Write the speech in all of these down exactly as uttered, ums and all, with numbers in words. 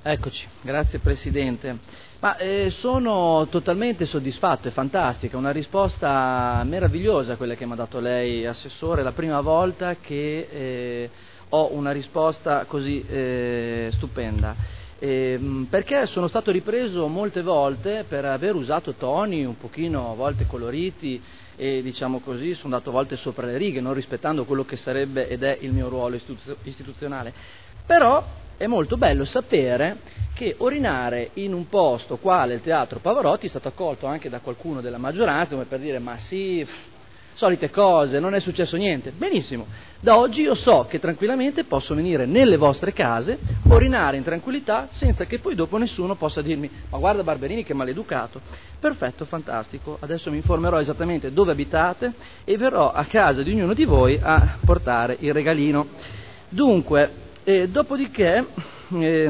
Eccoci, grazie Presidente. Ma eh, sono totalmente soddisfatto, è fantastica, una risposta meravigliosa quella che mi ha dato lei, Assessore, la prima volta che eh, ho una risposta così eh, stupenda. Eh, perché sono stato ripreso molte volte per aver usato toni un pochino a volte coloriti e diciamo così sono andato a volte sopra le righe, non rispettando quello che sarebbe ed è il mio ruolo istituzio- istituzionale. Però è molto bello sapere che orinare in un posto quale il Teatro Pavarotti è stato accolto anche da qualcuno della maggioranza come per dire ma sì, pff, solite cose, non è successo niente. Benissimo, da oggi io so che tranquillamente posso venire nelle vostre case, orinare in tranquillità senza che poi dopo nessuno possa dirmi ma guarda Barberini che maleducato. Perfetto, fantastico, adesso mi informerò esattamente dove abitate e verrò a casa di ognuno di voi a portare il regalino. Dunque, eh, dopodiché, eh,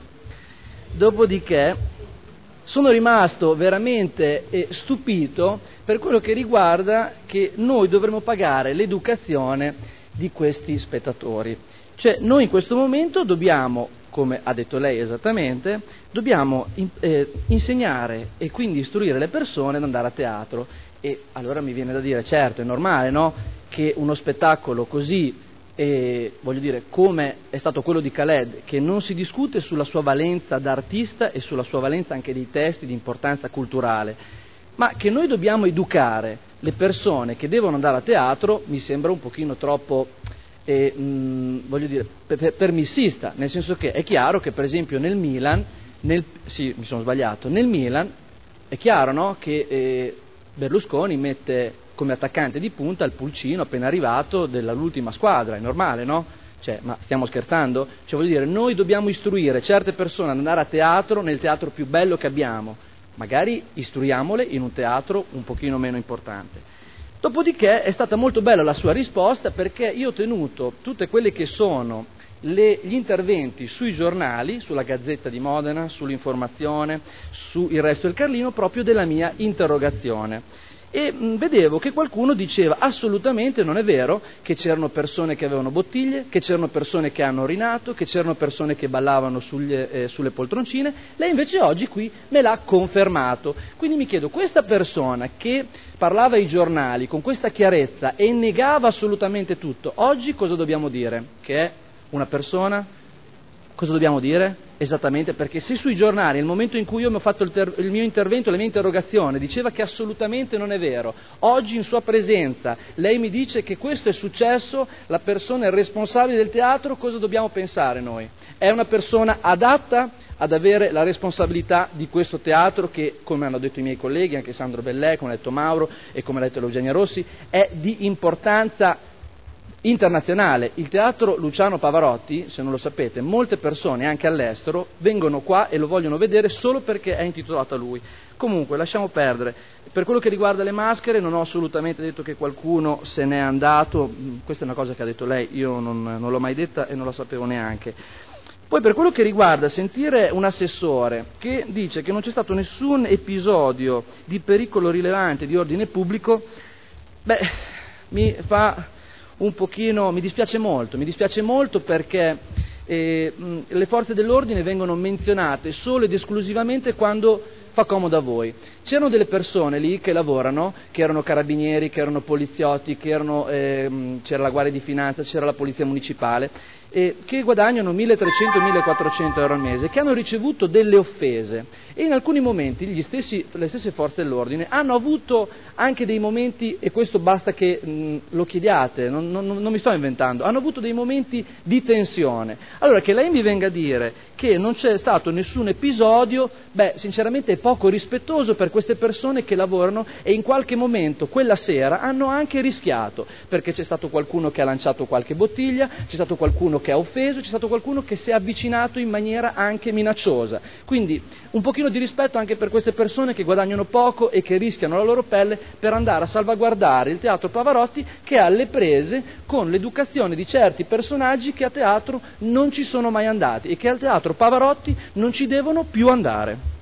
dopodiché sono rimasto veramente eh, stupito per quello che riguarda che noi dovremmo pagare l'educazione di questi spettatori. Cioè noi in questo momento dobbiamo, come ha detto lei esattamente, dobbiamo in, eh, insegnare e quindi istruire le persone ad andare a teatro. E allora mi viene da dire, certo, è normale, no? Che uno spettacolo così, eh, voglio dire, come è stato quello di Khaled, che non si discute sulla sua valenza d'artista e sulla sua valenza anche dei testi di importanza culturale, ma che noi dobbiamo educare le persone che devono andare a teatro, mi sembra un pochino troppo... E, mh, voglio dire, per, permissista, nel senso che è chiaro che per esempio nel Milan, nel, sì mi sono sbagliato, nel Milan è chiaro, no, che eh, Berlusconi mette come attaccante di punta il pulcino appena arrivato dell'ultima squadra, è normale, no? Cioè, ma stiamo scherzando? Cioè voglio dire, noi dobbiamo istruire certe persone ad andare a teatro nel teatro più bello che abbiamo, magari istruiamole in un teatro un pochino meno importante. Dopodiché è stata molto bella la sua risposta perché io ho tenuto tutte quelle che sono le, gli interventi sui giornali, sulla Gazzetta di Modena, sull'Informazione, su Il Resto del Carlino, proprio della mia interrogazione. E mh, vedevo che qualcuno diceva assolutamente non è vero che c'erano persone che avevano bottiglie, che c'erano persone che hanno orinato, che c'erano persone che ballavano sugli, eh, sulle poltroncine. Lei invece oggi qui me l'ha confermato. Quindi mi chiedo, questa persona che parlava ai giornali con questa chiarezza e negava assolutamente tutto, oggi cosa dobbiamo dire? Che è una persona? Cosa dobbiamo dire? Esattamente, perché se sui giornali, nel momento in cui io mi ho fatto il, ter- il mio intervento, la mia interrogazione, diceva che assolutamente non è vero, oggi in sua presenza lei mi dice che questo è successo, la persona è responsabile del teatro, cosa dobbiamo pensare noi? È una persona adatta ad avere la responsabilità di questo teatro che, come hanno detto i miei colleghi, anche Sandro Bellè, come ha detto Mauro e come ha detto Eugenia Rossi, è di importanza internazionale. Il teatro Luciano Pavarotti, se non lo sapete, molte persone anche all'estero vengono qua e lo vogliono vedere solo perché è intitolato a lui. Comunque lasciamo perdere. Per quello che riguarda le maschere non ho assolutamente detto che qualcuno se n'è andato, questa è una cosa che ha detto lei, io non, non l'ho mai detta e non la sapevo neanche. Poi per quello che riguarda sentire un assessore che dice che non c'è stato nessun episodio di pericolo rilevante di ordine pubblico, beh, mi fa un pochino, mi dispiace molto, mi dispiace molto perché eh, mh, le forze dell'ordine vengono menzionate solo ed esclusivamente quando fa comodo a voi. C'erano delle persone lì che lavorano, che erano carabinieri, che erano poliziotti, che erano, eh, c'era la Guardia di Finanza, c'era la Polizia Municipale, eh, che guadagnano milletrecento millequattrocento euro al mese, che hanno ricevuto delle offese e in alcuni momenti gli stessi, le stesse forze dell'ordine hanno avuto anche dei momenti, e questo basta che mh, lo chiediate, non, non, non mi sto inventando, hanno avuto dei momenti di tensione. Allora che lei mi venga a dire che non c'è stato nessun episodio, beh, sinceramente è poco rispettoso per queste persone che lavorano e in qualche momento quella sera hanno anche rischiato, perché c'è stato qualcuno che ha lanciato qualche bottiglia, c'è stato qualcuno che ha offeso, c'è stato qualcuno che si è avvicinato in maniera anche minacciosa. Quindi un pochino di rispetto anche per queste persone che guadagnano poco e che rischiano la loro pelle per andare a salvaguardare il Teatro Pavarotti, che è alle prese con l'educazione di certi personaggi che a teatro non ci sono mai andati e che al Teatro Pavarotti non ci devono più andare.